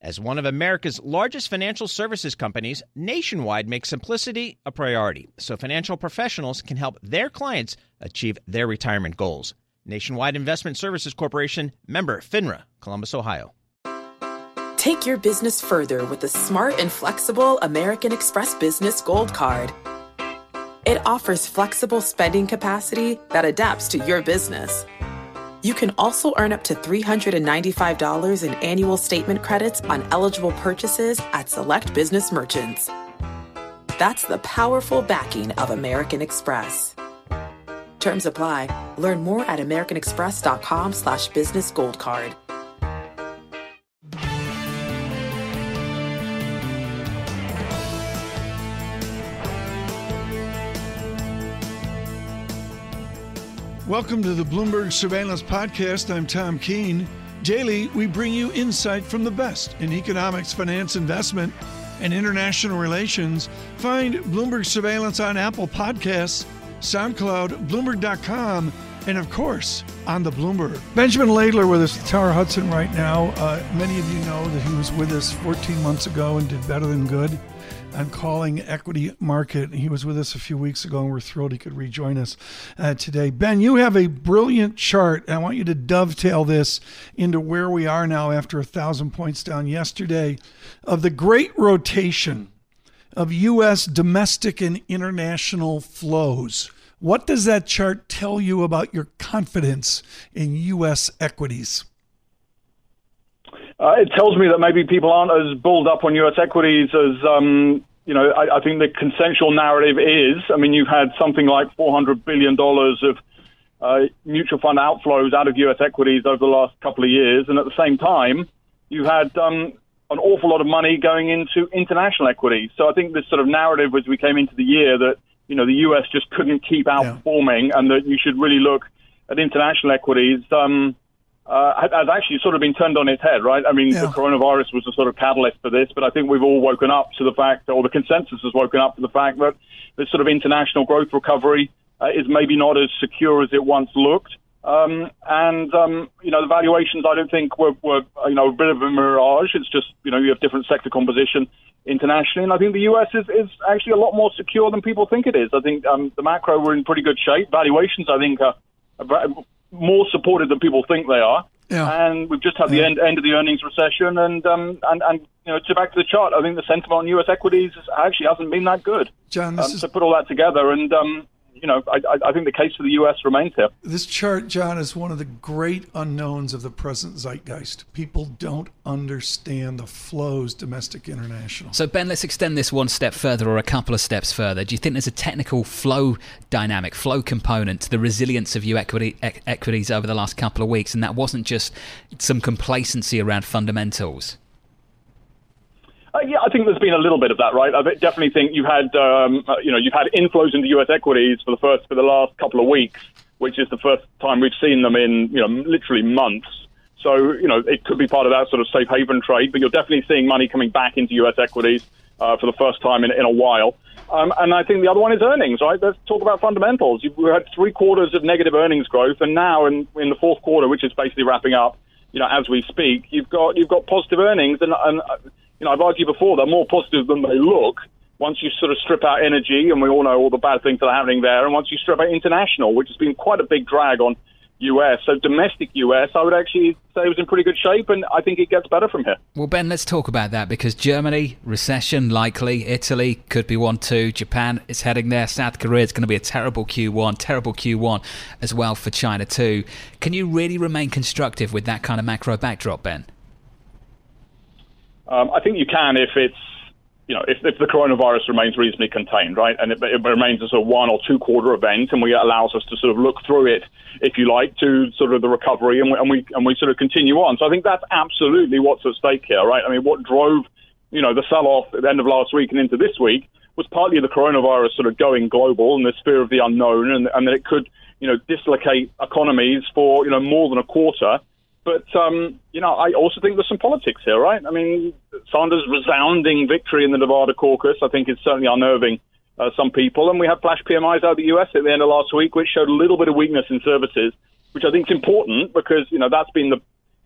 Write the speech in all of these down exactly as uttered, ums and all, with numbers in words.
As one of America's largest financial services companies, Nationwide makes simplicity a priority so financial professionals can help their clients achieve their retirement goals. Nationwide Investment Services Corporation, member FINRA, Columbus, Ohio. Take your business further with the smart and flexible American Express Business Gold Card. It offers flexible spending capacity that adapts to your business. You can also earn up to three hundred ninety-five dollars in annual statement credits on eligible purchases at select business merchants. That's the powerful backing of American Express. Terms apply. Learn more at americanexpress.com slash business gold card. Welcome to the Bloomberg Surveillance Podcast. I'm Tom Keene. Daily, we bring you insight from the best in economics, finance, investment, and international relations. Find Bloomberg Surveillance on Apple Podcasts, SoundCloud, Bloomberg dot com, and of course, on the Bloomberg. Benjamin Laidler with us, Tower Hudson right now. Uh, many of you know that he was with us fourteen months ago and did better than good on Calling Equity Market. He was with us a few weeks ago, and we're thrilled he could rejoin us uh, today. Ben, you have a brilliant chart, and I want you to dovetail this into where we are now after a thousand points down yesterday of the great rotation of U S domestic and international flows. What does that chart tell you about your confidence in U S equities? Uh, it tells me that maybe people aren't as bulled up on U S equities as, um, you know, I, I think the consensual narrative is. I mean, you've had something like four hundred billion dollars of uh, mutual fund outflows out of U S equities over the last couple of years. And at the same time, you had um, an awful lot of money going into international equities. So I think this sort of narrative as we came into the year that, you know, the U S just couldn't keep outperforming yeah. and that you should really look at international equities um, uh, has actually sort of been turned on its head, right? I mean, yeah. the coronavirus was a sort of catalyst for this, but I think we've all woken up to the fact, or the consensus has woken up to the fact that this sort of international growth recovery uh, is maybe not as secure as it once looked. Um, and, um, you know, the valuations, I don't think were, were, you know, a bit of a mirage. It's just, you know, you have different sector composition internationally. And I think the U S is, is actually a lot more secure than people think it is. I think um, the macro, we're in pretty good shape. Valuations, I think, are, are more supported than people think they are. Yeah. And we've just had the yeah. end, end of the earnings recession. And, um, and, and, you know, to back to the chart, I think the sentiment on U S equities actually hasn't been that good. John, this um, is... So put all that together and... Um, You know, I, I think the case for the U S remains here. This chart, John, is one of the great unknowns of the present zeitgeist. People don't understand the flows, domestic, international. So, Ben, let's extend this one step further or a couple of steps further. Do you think there's a technical flow dynamic, flow component to the resilience of U S equity, e- equities over the last couple of weeks, and that wasn't just some complacency around fundamentals? Uh, yeah, I think there's been a little bit of that, right? I definitely think you had, um, uh, you know, you've had inflows into U S equities for the first, for the last couple of weeks, which is the first time we've seen them in, you know, literally months. So, you know, it could be part of that sort of safe haven trade, but you're definitely seeing money coming back into U S equities uh, for the first time in, in a while. Um, and I think the other one is earnings, right? Let's talk about fundamentals. You've, we had three quarters of negative earnings growth, and now in, in the fourth quarter, which is basically wrapping up, you know, as we speak, you've got you've got positive earnings, and, and uh, you know, I've argued before they're more positive than they look. Once you sort of strip out energy, and we all know all the bad things that are happening there, and once you strip out international, which has been quite a big drag on U S. So domestic U S, I would actually say it was in pretty good shape, and I think it gets better from here. Well, Ben, let's talk about that, because Germany, recession likely, Italy could be one too, Japan is heading there, South Korea is going to be a terrible Q one, terrible Q one as well for China too. Can you really remain constructive with that kind of macro backdrop, Ben? Um, I think you can if it's, you know, if, if the coronavirus remains reasonably contained, right, and it, it remains a sort of one or two quarter event, and we allows us to sort of look through it, if you like, to sort of the recovery, and we, and we and we sort of continue on. So I think that's absolutely what's at stake here, right? I mean, what drove, you know, the sell-off at the end of last week and into this week was partly the coronavirus sort of going global and this fear of the unknown, and, and that it could, you know, dislocate economies for, you know, more than a quarter. But, um, you know, I also think there's some politics here, right? I mean, Sanders' resounding victory in the Nevada caucus, I think, is certainly unnerving uh, some people. And we had flash P M Is out of the U S at the end of last week, which showed a little bit of weakness in services, which I think is important because, you know, that's been the,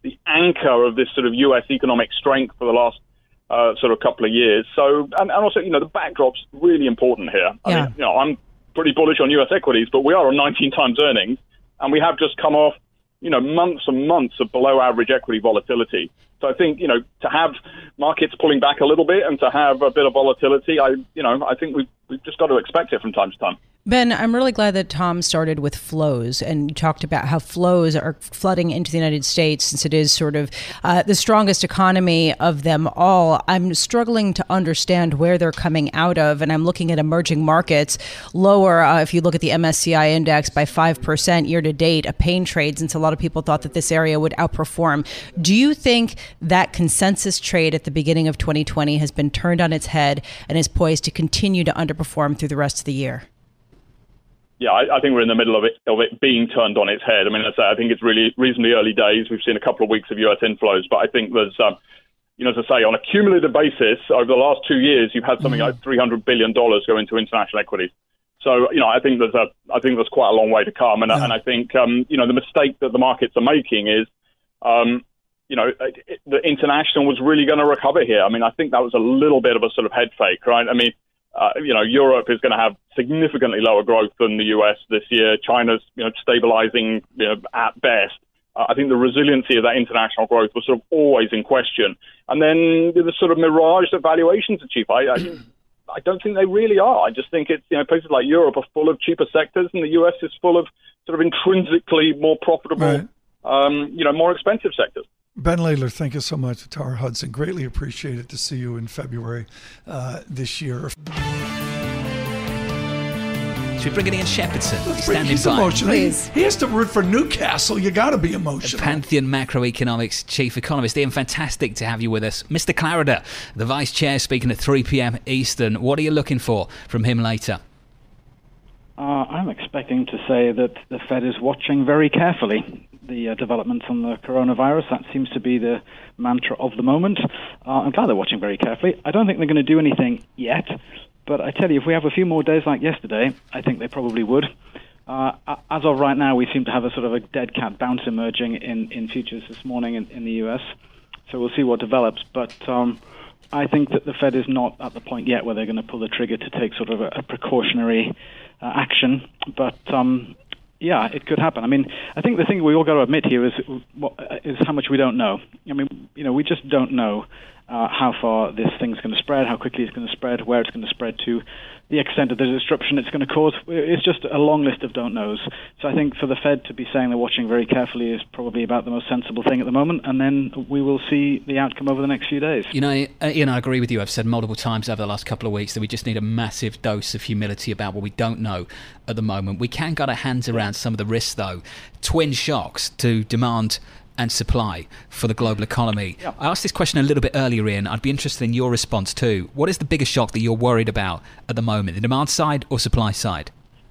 the anchor of this sort of U S economic strength for the last uh, sort of couple of years. So, and, and also, you know, the backdrop's really important here. I yeah. mean, you know, I'm pretty bullish on U S equities, but we are on nineteen times earnings, and we have just come off, you know, months and months of below average equity volatility. So I think, you know, to have markets pulling back a little bit and to have a bit of volatility, I, you know, I think we've, we've just got to expect it from time to time. Ben, I'm really glad that Tom started with flows, and you talked about how flows are flooding into the United States since it is sort of uh, the strongest economy of them all. I'm struggling to understand where they're coming out of, and I'm looking at emerging markets lower. Uh, if you look at the M S C I index by five percent year to date, a pain trade, since a lot of people thought that this area would outperform. Do you think that consensus trade at the beginning of twenty twenty has been turned on its head and is poised to continue to underperform through the rest of the year? Yeah, I, I think we're in the middle of it of it being turned on its head. I mean, as I say, I think it's really reasonably early days. We've seen a couple of weeks of U S inflows, but I think there's, um, you know, as I say, on a cumulative basis, over the last two years, you've had something mm-hmm. like three hundred billion dollars go into international equities. So, you know, I think there's a, I think there's quite a long way to come, and, yeah. and I think, um, you know, the mistake that the markets are making is, um, you know, it, the international was really going to recover here. I mean, I think that was a little bit of a sort of head fake, right? I mean. Uh, you know, Europe is going to have significantly lower growth than the U S this year. China's, you know, stabilizing, you know, at best. Uh, I think the resiliency of that international growth was sort of always in question. And then the sort of mirage that valuations are cheap. I, I, I don't think they really are. I just think it's, you know, places like Europe are full of cheaper sectors, and the U S is full of sort of intrinsically more profitable, right. um, you know, more expensive sectors. Ben Laidler, thank you so much. Tara Hudson, greatly appreciated to see you in February uh, this year. Should we bring in Ian Shepherdson? Let's He's bring, standing he's by. emotional. He, he has to root for Newcastle. You got to be emotional. Pantheon Macroeconomics Chief Economist. Ian, fantastic to have you with us. Mister Clarida, the Vice Chair, speaking at three p.m. Eastern. What are you looking for from him later? Uh, I'm expecting to say that the Fed is watching very carefully the uh, developments on the coronavirus. That seems to be the mantra of the moment. Uh, I'm glad they're watching very carefully. I don't think they're going to do anything yet, but I tell you, if we have a few more days like yesterday, I think they probably would. Uh, as of right now, we seem to have a sort of a dead cat bounce emerging in, in futures this morning in, in the U S, so we'll see what develops. But um, I think that the Fed is not at the point yet where they're going to pull the trigger to take sort of a, a precautionary uh, action, but um, yeah, it could happen. I mean, I think the thing we all got to admit here is is how much we don't know. I mean, you know, we just don't know uh, how far this thing's going to spread, how quickly it's going to spread, where it's going to spread to, the extent of the disruption it's going to cause. It's just a long list of don't knows. So I think for the Fed to be saying they're watching very carefully is probably about the most sensible thing at the moment, and then we will see the outcome over the next few days. You know, Ian, I agree with you. I've said multiple times over the last couple of weeks that we just need a massive dose of humility about what we don't know at the moment. We can get our hands around some of the risks, though. Twin shocks to demand and supply for the global economy. Yeah. I asked this question a little bit earlier, Ian. I'd be interested in your response too. What is the biggest shock that you're worried about at the moment, the demand side or supply side?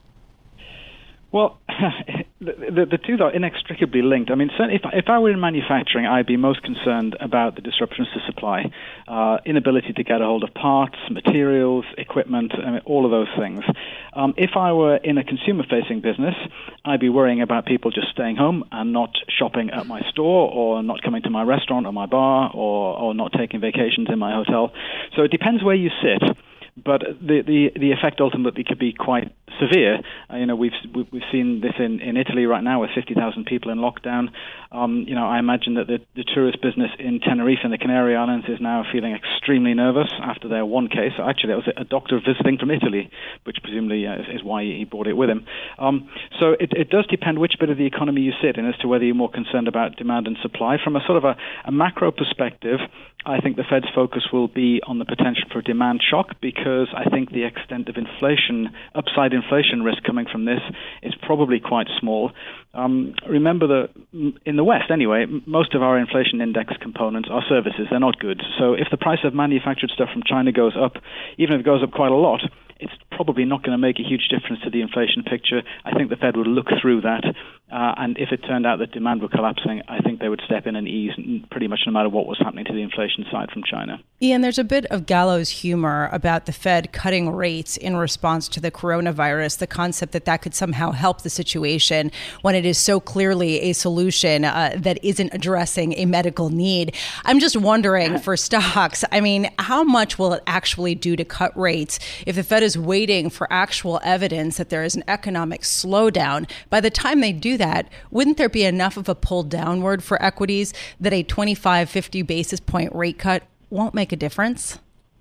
Well, the, the, the two are inextricably linked. I mean, if, if I were in manufacturing, I'd be most concerned about the disruptions to supply, uh, inability to get a hold of parts, materials, equipment, I mean, all of those things. Um, if I were in a consumer-facing business, I'd be worrying about people just staying home and not shopping at my store, or not coming to my restaurant or my bar, or, or not taking vacations in my hotel. So it depends where you sit. But the, the, the effect ultimately could be quite severe. Uh, you know, we've we've seen this in, in Italy right now with fifty thousand people in lockdown. Um, you know, I imagine that the, the tourist business in Tenerife and the Canary Islands is now feeling extremely nervous after their one case. Actually, that was a doctor visiting from Italy, which presumably uh, is why he brought it with him. Um, so it, it does depend which bit of the economy you sit in as to whether you're more concerned about demand and supply. From a sort of a, a macro perspective, I think the Fed's focus will be on the potential for a demand shock, because I think the extent of inflation, upside inflation risk coming from this is probably quite small. Um, remember that in the West, anyway, most of our inflation index components are services. They're not goods. So if the price of manufactured stuff from China goes up, even if it goes up quite a lot, it's probably not going to make a huge difference to the inflation picture. I think the Fed would look through that Uh, and if it turned out that demand were collapsing, I think they would step in and ease pretty much no matter what was happening to the inflation side from China. Ian, there's a bit of gallows humor about the Fed cutting rates in response to the coronavirus, the concept that that could somehow help the situation when it is so clearly a solution uh, that isn't addressing a medical need. I'm just wondering for stocks, I mean, how much will it actually do to cut rates if the Fed is waiting for actual evidence that there is an economic slowdown? By the time they do that, wouldn't there be enough of a pull downward for equities that a twenty-five, fifty basis point rate cut won't make a difference?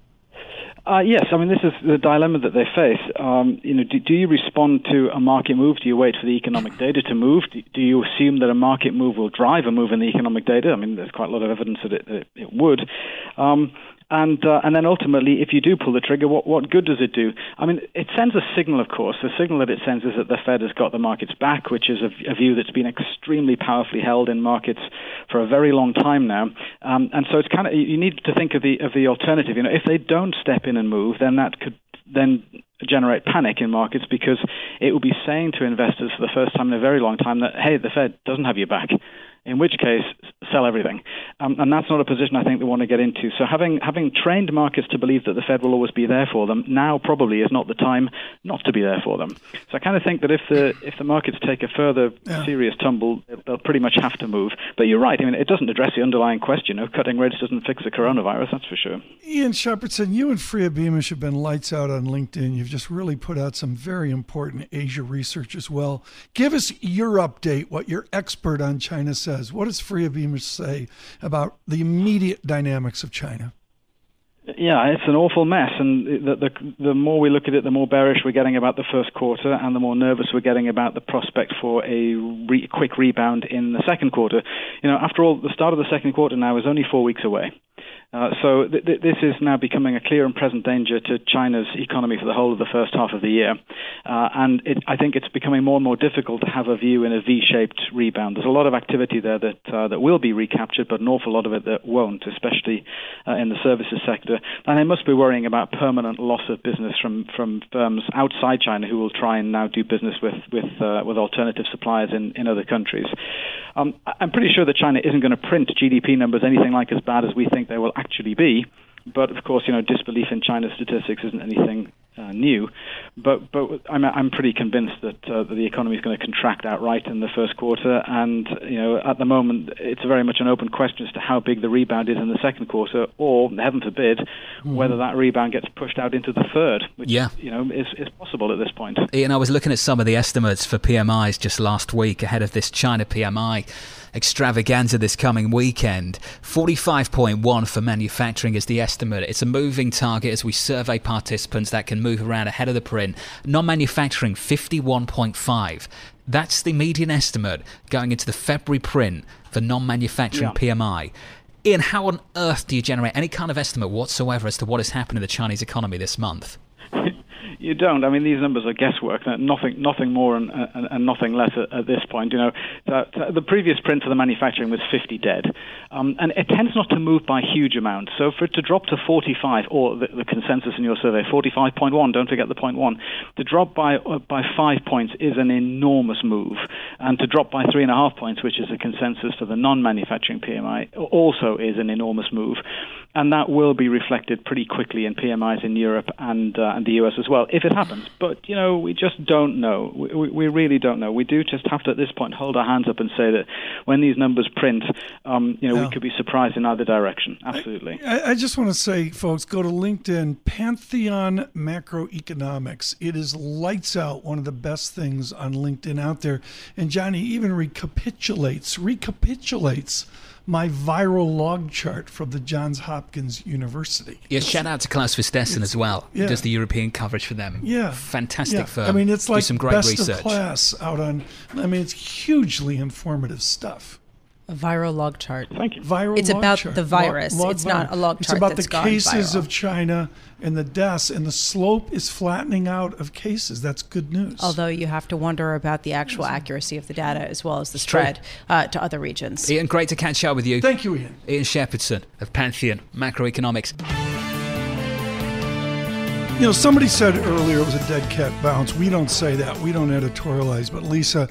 Uh, yes, I mean, this is the dilemma that they face. Um, you know, do, do you respond to a market move? Do you wait for the economic data to move? Do, do you assume that a market move will drive a move in the economic data? I mean, there's quite a lot of evidence that it, that it, it would. Um, And uh, and then ultimately, if you do pull the trigger, what, what good does it do? I mean, it sends a signal, of course. The signal that it sends is that the Fed has got the markets back, which is a, a view that's been extremely powerfully held in markets for a very long time now. Um, and so it's kind of, you need to think of the of the alternative. You know, if they don't step in and move, then that could then generate panic in markets, because it will be saying to investors for the first time in a very long time that, hey, the Fed doesn't have your back. In which case, sell everything. Um, and that's not a position I think they want to get into. So having having trained markets to believe that the Fed will always be there for them, now probably is not the time not to be there for them. So I kind of think that if the if the markets take a further yeah. serious tumble, they'll pretty much have to move. But you're right. I mean, it doesn't address the underlying question. You know, cutting rates doesn't fix the coronavirus, that's for sure. Ian Shepherdson, you and Freya Beamish have been lights out on LinkedIn. You've just really put out some very important Asia research as well. Give us your update, what your expert on China says. What does Freya Beamish say about the immediate dynamics of China? Yeah, it's an awful mess, and the, the the more we look at it, the more bearish we're getting about the first quarter, and the more nervous we're getting about the prospect for a re- quick rebound in the second quarter. You know, after all, the start of the second quarter now is only four weeks away. Uh, so th- th- this is now becoming a clear and present danger to China's economy for the whole of the first half of the year. Uh, and it, I think it's becoming more and more difficult to have a view in a V-shaped rebound. There's a lot of activity there that uh, that will be recaptured, but an awful lot of it that won't, especially uh, in the services sector. And they must be worrying about permanent loss of business from, from firms outside China who will try and now do business with with, uh, with alternative suppliers in, in other countries. Um, I'm pretty sure that China isn't going to print G D P numbers anything like as bad as we think they will actually be. But of course, you know, disbelief in China's statistics isn't anything uh, new. But but I'm I'm pretty convinced that, uh, that the economy is going to contract outright in the first quarter. And you know, at the moment, it's very much an open question as to how big the rebound is in the second quarter, or heaven forbid, mm. whether that rebound gets pushed out into the third, which yeah. you know is is possible at this point. Ian, I was looking at some of the estimates for P M Is just last week ahead of this China P M I extravaganza this coming weekend. forty-five point one for manufacturing is the estimate. It's a moving target as we survey participants that can move around ahead of the print. Non-manufacturing, fifty-one point five. That's the median estimate going into the February print for non-manufacturing yeah. P M I. Ian, how on earth do you generate any kind of estimate whatsoever as to what is happening in the Chinese economy this month? You don't. I mean, these numbers are guesswork. Nothing, nothing more and, and, and nothing less at, at this point. You know, the, the previous print for the manufacturing was fifty dead, um, and it tends not to move by huge amounts. So for it to drop to forty-five, or the, the consensus in your survey, forty-five point one. Don't forget the point one. To drop by uh, by five points is an enormous move, and to drop by three and a half points, which is the consensus for the non-manufacturing P M I, also is an enormous move. And that will be reflected pretty quickly in P M Is in Europe and uh, and the U S as well, if it happens. But, you know, we just don't know. We, we, we really don't know. We do just have to, at this point, hold our hands up and say that when these numbers print, um, you know, yeah. we could be surprised in either direction. Absolutely. I, I just want to say, folks, go to LinkedIn, Pantheon Macroeconomics. It is lights out, one of the best things on LinkedIn out there. And Johnny even recapitulates, recapitulates my viral log chart from the Johns Hopkins University. Yeah, shout out to Klaus Verstessen as well. Yeah. He does the European coverage for them. Yeah. Fantastic yeah. firm. I mean, it's like do some great best research. of class out on, I mean, it's hugely informative stuff. A viral log chart. Thank you. Viral it's log about chart. the virus. Log, log it's virus. not a log it's chart about that's the gone cases viral. of China and the deaths, and the slope is flattening out of cases. That's good news. Although you have to wonder about the actual accuracy of the data as well as the spread uh, to other regions. Ian, great to catch up with you. Thank you, Ian. Ian Shepherdson of Pantheon Macroeconomics. You know, somebody said earlier it was a dead cat bounce. We don't say that. We don't editorialize. But Lisa,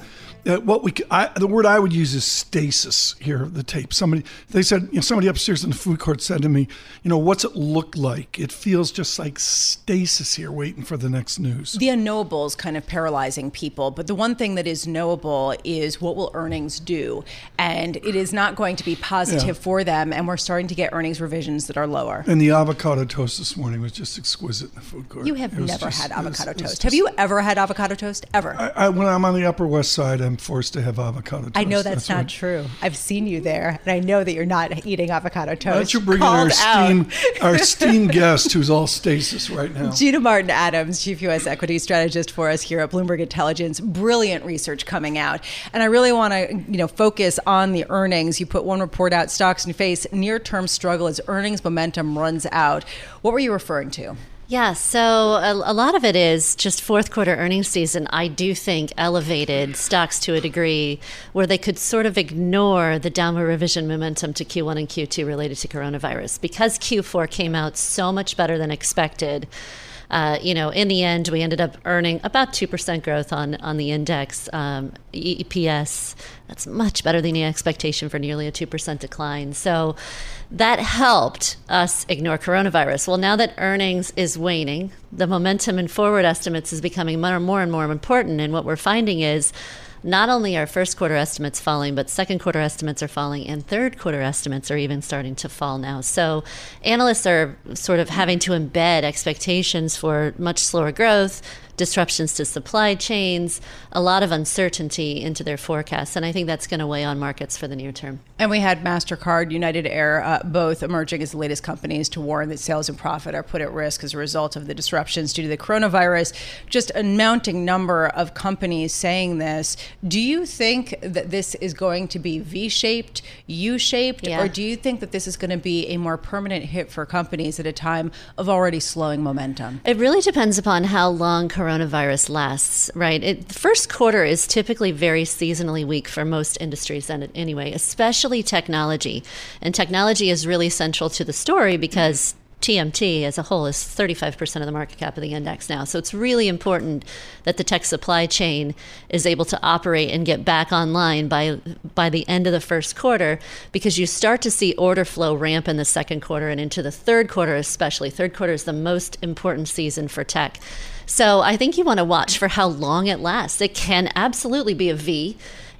uh, what we I, the word I would use is stasis here. The tape. Somebody they said you know, somebody upstairs in the food court said to me, you know, what's it look like? It feels just like stasis here, waiting for the next news. The unknowable is kind of paralyzing people, but the one thing that is knowable is what will earnings do, and it is not going to be positive yeah. for them. And we're starting to get earnings revisions that are lower. And the avocado toast this morning was just exquisite in the food court. You have never just, had avocado it was, toast. Just, have you ever had avocado toast? Ever? I, I, when I'm on the Upper West Side, I'm forced to have avocado toast. I know that's, that's not right. true. I've seen you there, and I know that you're not eating avocado toast. Why don't you bring in our esteemed, our esteemed guest, who's all stasis right now? Gina Martin Adams, Chief U S Equity Strategist for us here at Bloomberg Intelligence. Brilliant research coming out, and I really want to, you know, focus on the earnings. You put one report out: stocks and face near-term struggle as earnings momentum runs out. What were you referring to? Yeah, so a, a lot of it is just fourth quarter earnings season, I do think, elevated stocks to a degree where they could sort of ignore the downward revision momentum to Q one and Q two related to coronavirus. Because Q four came out so much better than expected, Uh, you know, in the end, we ended up earning about two percent growth on, on the index. Um, E P S, that's much better than the expectation for nearly a two percent decline. So that helped us ignore coronavirus. Well, now that earnings is waning, the momentum in forward estimates is becoming more and more and more important. And what we're finding is not only are first quarter estimates falling, but second quarter estimates are falling, and third quarter estimates are even starting to fall now. So analysts are sort of having to embed expectations for much slower growth, disruptions to supply chains, a lot of uncertainty into their forecasts. And I think that's going to weigh on markets for the near term. And we had MasterCard, United Air, uh, both emerging as the latest companies to warn that sales and profit are put at risk as a result of the disruptions due to the coronavirus. Just a mounting number of companies saying this. Do you think that this is going to be V-shaped, U-shaped, yeah. or do you think that this is going to be a more permanent hit for companies at a time of already slowing momentum? It really depends upon how long coronavirus lasts, right? It, the first quarter is typically very seasonally weak for most industries anyway, especially technology. And technology is really central to the story because T M T as a whole is thirty-five percent of the market cap of the index now. So it's really important that the tech supply chain is able to operate and get back online by by the end of the first quarter, because you start to see order flow ramp in the second quarter and into the third quarter especially. Third quarter is the most important season for tech. So I think you want to watch for how long it lasts. It can absolutely be a V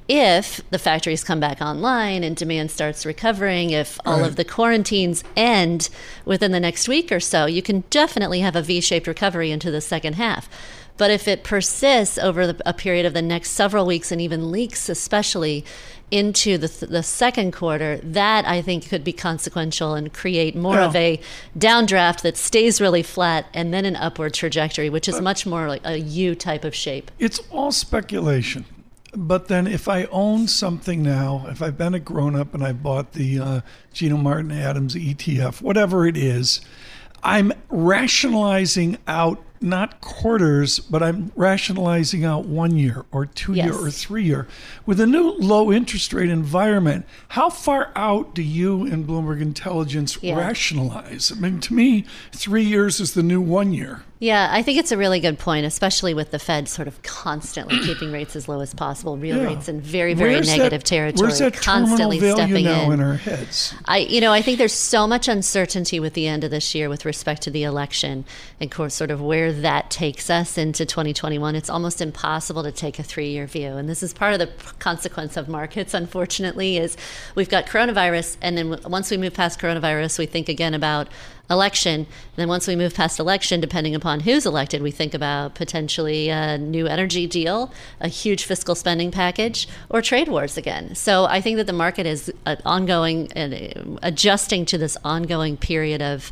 if the factories come back online and demand starts recovering, if all right. of the quarantines end within the next week or so. You can definitely have a V-shaped recovery into the second half. But if it persists over the, a period of the next several weeks and even leaks especially into the, th- the second quarter, that I think could be consequential and create more yeah. of a downdraft that stays really flat and then an upward trajectory, which is much more like a U type of shape. It's all speculation. But then if I own something now, if I've been a grown-up and I bought the uh, Gina Martin Adams E T F, whatever it is, I'm rationalizing out not quarters, but I'm rationalizing out one year or two yes. year or three year. With a new low interest rate environment, how far out do you in Bloomberg Intelligence yeah. rationalize? I mean, to me, three years is the new one year. Yeah, I think it's a really good point, especially with the Fed sort of constantly keeping rates as low as possible, real yeah. rates in very, very where's negative that, territory, where's that constantly terminal value stepping now in. in our heads? I, you know, I think there's so much uncertainty with the end of this year with respect to the election and course, sort of where that takes us into twenty twenty-one. It's almost impossible to take a three-year view, and this is part of the consequence of markets, unfortunately, is we've got coronavirus, and then once we move past coronavirus, we think again about election. And then once we move past election, depending upon who's elected, we think about potentially a new energy deal, a huge fiscal spending package, or trade wars again. So I think that the market is ongoing and adjusting to this ongoing period of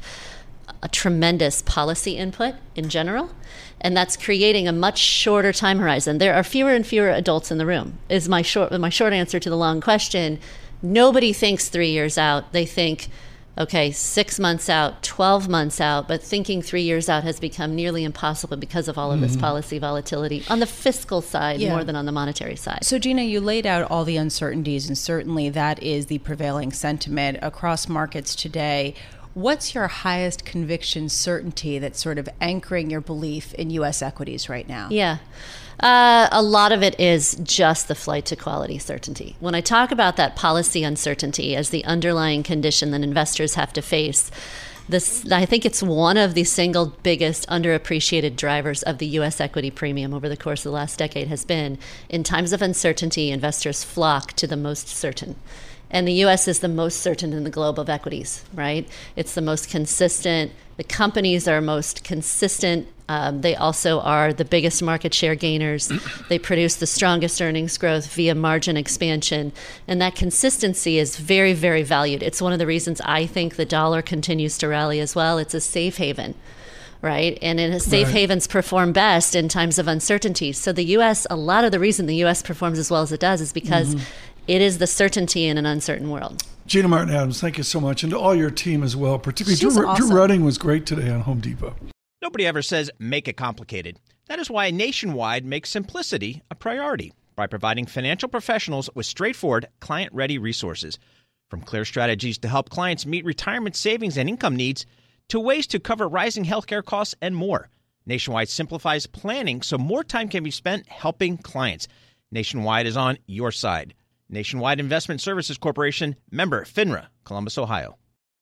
a tremendous policy input in general. And that's creating a much shorter time horizon. There are fewer and fewer adults in the room, is my short, my short answer to the long question. Nobody thinks three years out. They think, okay, six months out, twelve months out, but thinking three years out has become nearly impossible because of all of this mm-hmm. policy volatility on the fiscal side yeah. more than on the monetary side. So Gina, you laid out all the uncertainties, and certainly that is the prevailing sentiment across markets today. What's your highest conviction certainty that's sort of anchoring your belief in U S equities right now? Yeah. Uh, a lot of it is just the flight to quality certainty. When I talk about that policy uncertainty as the underlying condition that investors have to face, this, I think it's one of the single biggest underappreciated drivers of the U S equity premium over the course of the last decade has been, in times of uncertainty, investors flock to the most certain. And the U S is the most certain in the globe of equities, right? It's the most consistent. The companies are most consistent. Um, they also are the biggest market share gainers. They produce the strongest earnings growth via margin expansion. And that consistency is very, very valued. It's one of the reasons I think the dollar continues to rally as well. It's a safe haven, right? And in a safe right. havens perform best in times of uncertainty. So the U S, a lot of the reason the U S performs as well as it does is because mm-hmm. it is the certainty in an uncertain world. Gina Martin Adams, thank you so much. And to all your team as well, particularly She's Drew, awesome. Drew Redding was great today on Home Depot. Nobody ever says make it complicated. That is why Nationwide makes simplicity a priority by providing financial professionals with straightforward, client-ready resources. From clear strategies to help clients meet retirement savings and income needs, to ways to cover rising healthcare costs and more. Nationwide simplifies planning so more time can be spent helping clients. Nationwide is on your side. Nationwide Investment Services Corporation, member FINRA, Columbus, Ohio.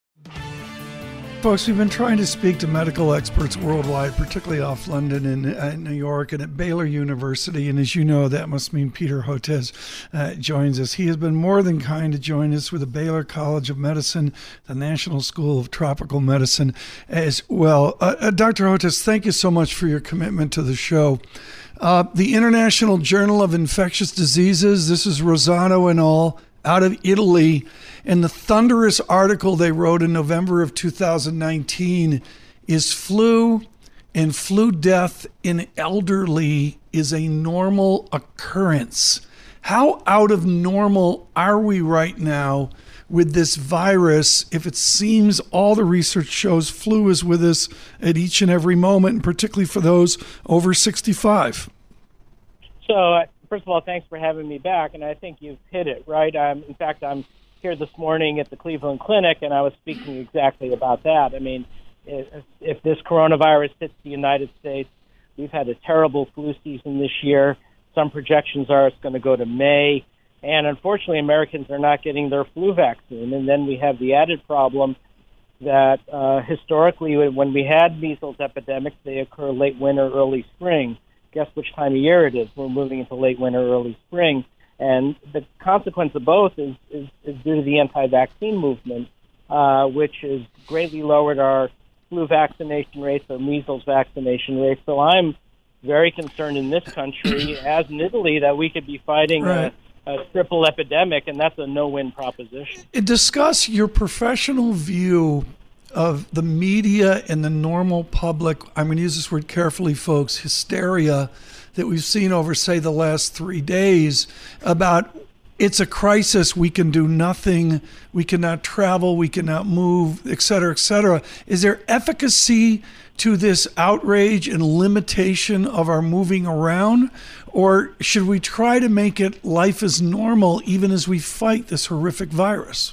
Folks, we've been trying to speak to medical experts worldwide, particularly off London and uh, New York and at Baylor University. And as you know, that must mean Peter Hotez uh, joins us. He has been more than kind to join us with the Baylor College of Medicine, the National School of Tropical Medicine as well. Uh, uh, Doctor Hotez, thank you so much for your commitment to the show. Uh, the International Journal of Infectious Diseases, this is Rosano and all, out of Italy, and the thunderous article they wrote in November of two thousand nineteen is flu and flu death in elderly is a normal occurrence. How out of normal are we right now with this virus if it seems all the research shows flu is with us at each and every moment, and particularly for those over sixty-five? So, uh, first of all, thanks for having me back, and I think you've hit it, right? Um, in fact, I'm here this morning at the Cleveland Clinic, and I was speaking exactly about that. I mean, if, if this coronavirus hits the United States, we've had a terrible flu season this year. Some projections are it's going to go to May, and unfortunately, Americans are not getting their flu vaccine. And then we have the added problem that uh, historically, when we had measles epidemics, they occur late winter, early spring. Guess which time of year it is? We're moving into late winter, early spring. And the consequence of both is, is, is due to the anti-vaccine movement, uh, which has greatly lowered our flu vaccination rates or measles vaccination rates. So I'm very concerned in this country, as in Italy, that we could be fighting right. a, a triple epidemic, and that's a no-win proposition. Discuss your professional view of the media and the normal public, I'm going to use this word carefully, folks, hysteria that we've seen over, say, the last three days about it's a crisis, we can do nothing, we cannot travel, we cannot move, et cetera, et cetera. Is there efficacy to this outrage and limitation of our moving around? Or should we try to make it life as normal even as we fight this horrific virus?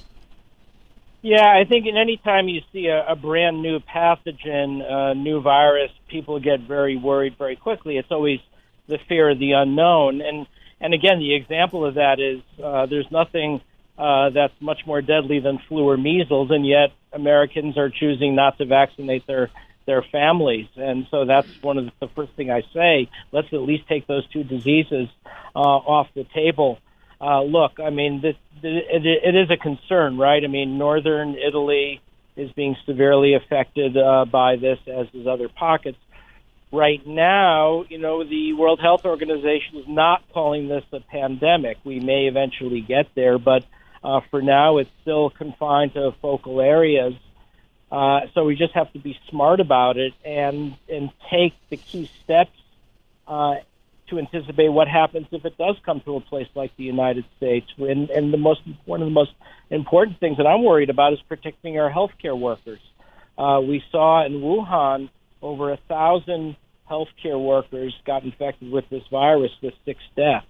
Yeah, I think in any time you see a, a brand new pathogen, a new virus, people get very worried very quickly. It's always the fear of the unknown. And and again, the example of that is uh, there's nothing uh, that's much more deadly than flu or measles, and yet Americans are choosing not to vaccinate their their families. And so that's one of the, the first thing I say. Let's at least take those two diseases uh, off the table. Uh, look, I mean, this, it, it is a concern, right? I mean, northern Italy is being severely affected uh, by this, as is other pockets. Right now, you know, the World Health Organization is not calling this a pandemic. We may eventually get there, but uh, for now, it's still confined to focal areas. Uh, so we just have to be smart about it and and take the key steps uh, to anticipate what happens if it does come to a place like the United States. And, and the most one of the most important things that I'm worried about is protecting our healthcare workers. Uh, we saw in Wuhan over a thousand healthcare workers got infected with this virus with six deaths.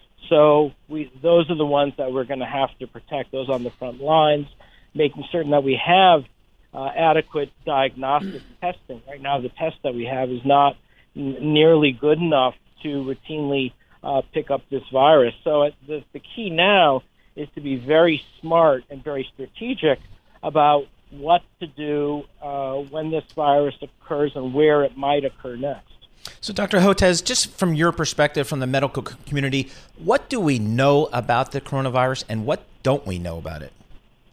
So we those are the ones that we're going to have to protect, those on the front lines, making certain that we have uh, adequate diagnostic testing. Right now, the test that we have is not n- nearly good enough to routinely uh, pick up this virus. So it, the, the key now is to be very smart and very strategic about what to do uh, when this virus occurs and where it might occur next. So, Doctor Hotez, just from your perspective, from the medical community, what do we know about the coronavirus and what don't we know about it?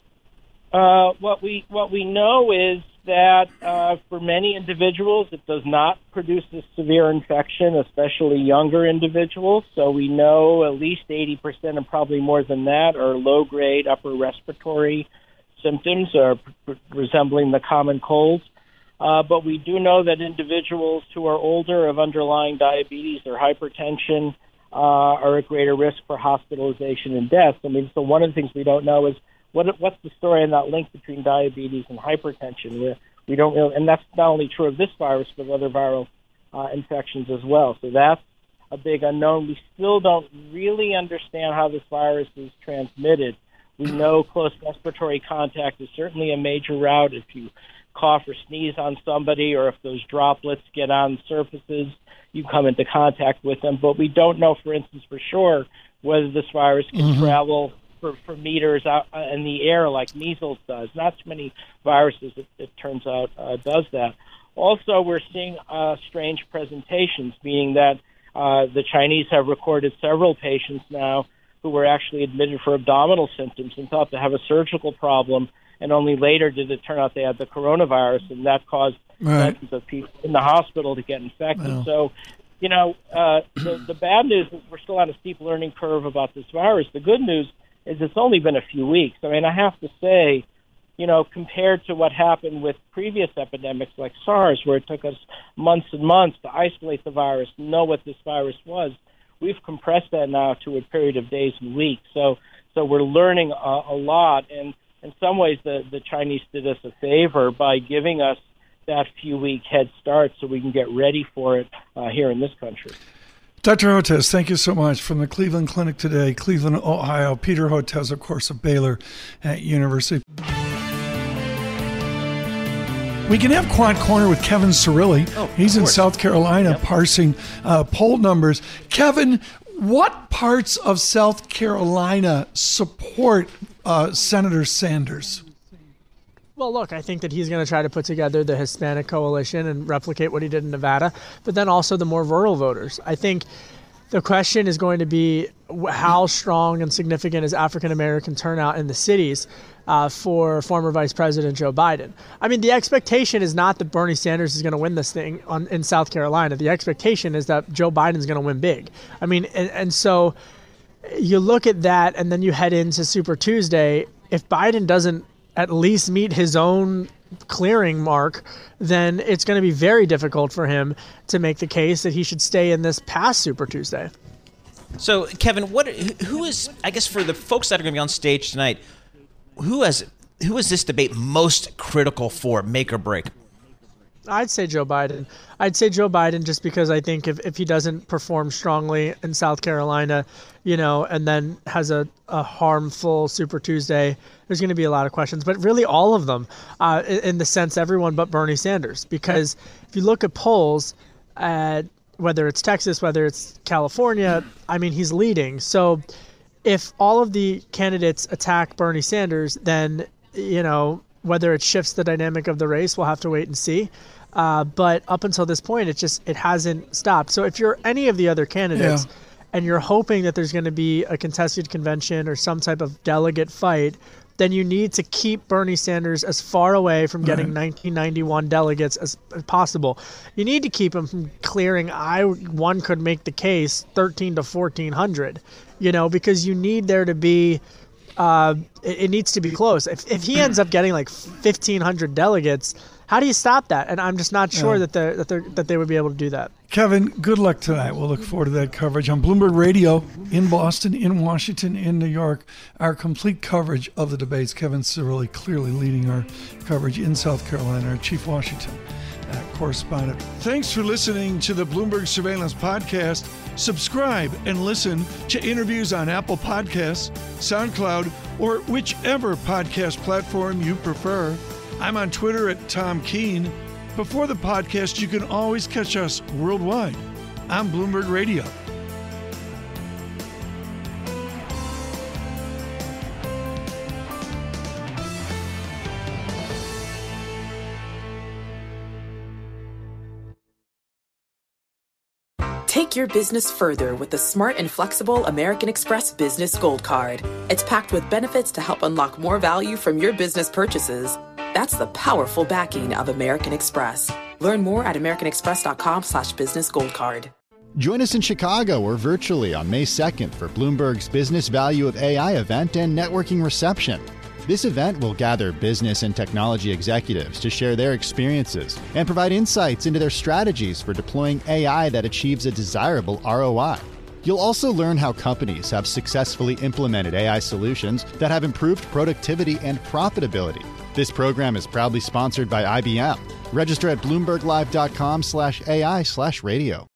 Uh, what we what we know is that uh, for many individuals, it does not produce a severe infection, especially younger individuals. So we know at least eighty percent and probably more than that are low-grade upper respiratory symptoms or p- resembling the common colds. Uh, but we do know that individuals who are older of underlying diabetes or hypertension uh, are at greater risk for hospitalization and death. I mean, so one of the things we don't know is what what's the story on that link between diabetes and hypertension. We, we don't really, and that's not only true of this virus, but other viral uh, infections as well. So that's a big unknown. We still don't really understand how this virus is transmitted. We know close respiratory contact is certainly a major route. If you cough or sneeze on somebody, or if those droplets get on surfaces, you come into contact with them. But we don't know, for instance, for sure, whether this virus can mm-hmm. travel for, for meters out in the air like measles does. Not too many viruses, it, it turns out, uh, does that. Also, we're seeing uh, strange presentations, meaning that uh, the Chinese have recorded several patients now who were actually admitted for abdominal symptoms and thought to have a surgical problem, and only later did it turn out they had the coronavirus, and that caused right. dozens of people in the hospital to get infected. Wow. So, you know, uh, the, the bad news is we're still on a steep learning curve about this virus. The good news is it's only been a few weeks. I mean, I have to say, you know, compared to what happened with previous epidemics like SARS, where it took us months and months to isolate the virus, know what this virus was, we've compressed that now to a period of days and weeks. So, so we're learning a, a lot, and in some ways, the, the Chinese did us a favor by giving us that few-week head start so we can get ready for it uh, here in this country. Doctor Hotez, thank you so much. From the Cleveland Clinic today, Cleveland, Ohio. Peter Hotez, of course, of Baylor at University. We can have Quad Corner with Kevin Cirilli. Oh, He's in South Carolina yep. parsing uh, poll numbers. Kevin, what parts of South Carolina support uh, Senator Sanders? Well, look, I think that he's going to try to put together the Hispanic coalition and replicate what he did in Nevada, but then also the more rural voters. I think the question is going to be how strong and significant is African-American turnout in the cities uh, for former Vice President Joe Biden. I mean, the expectation is not that Bernie Sanders is going to win this thing on, in South Carolina. The expectation is that Joe Biden is going to win big. I mean, and, and so you look at that and then you head into Super Tuesday. If Biden doesn't at least meet his own clearing mark, then it's going to be very difficult for him to make the case that he should stay in this past Super Tuesday. So, Kevin, what? Who is? I guess for the folks that are going to be on stage tonight, who has who is this debate most critical for, make or break? I'd say Joe Biden. I'd say Joe Biden just because I think if, if he doesn't perform strongly in South Carolina, you know, and then has a, a harmful Super Tuesday, there's going to be a lot of questions. But really all of them, uh, in, in the sense everyone but Bernie Sanders. Because if you look at polls, uh, whether it's Texas, whether it's California, I mean, he's leading. So if all of the candidates attack Bernie Sanders, then, you know, whether it shifts the dynamic of the race, we'll have to wait and see. Uh, but up until this point, it just it hasn't stopped. So if you're any of the other candidates yeah. and you're hoping that there's going to be a contested convention or some type of delegate fight, then you need to keep Bernie Sanders as far away from getting right. nineteen ninety-one delegates as possible. You need to keep him from clearing, I one could make the case, thirteen to fourteen hundred, you know, because you need there to be Uh, it, it needs to be close. If if he ends up getting like fifteen hundred delegates, how do you stop that? And I'm just not sure yeah. that they that they that they would be able to do that. Kevin, good luck tonight. We'll look forward to that coverage on Bloomberg Radio in Boston, in Washington, in New York. Our complete coverage of the debates. Kevin Cirilli clearly leading our coverage in South Carolina, our chief Washington uh, correspondent. Thanks for listening to the Bloomberg Surveillance Podcast. Subscribe and listen to interviews on Apple Podcasts, SoundCloud, or whichever podcast platform you prefer. I'm on Twitter at Tom Keene. Before the podcast, you can always catch us worldwide on Bloomberg Radio. Take your business further with the smart and flexible American Express Business Gold Card. It's packed with benefits to help unlock more value from your business purchases. That's the powerful backing of American Express. Learn more at americanexpress.com slash business gold card. Join us in Chicago or virtually on May second for Bloomberg's Business Value of A I event and networking reception. This event will gather business and technology executives to share their experiences and provide insights into their strategies for deploying A I that achieves a desirable R O I. You'll also learn how companies have successfully implemented A I solutions that have improved productivity and profitability. This program is proudly sponsored by I B M. Register at bloomberglive.com slash AI slash radio.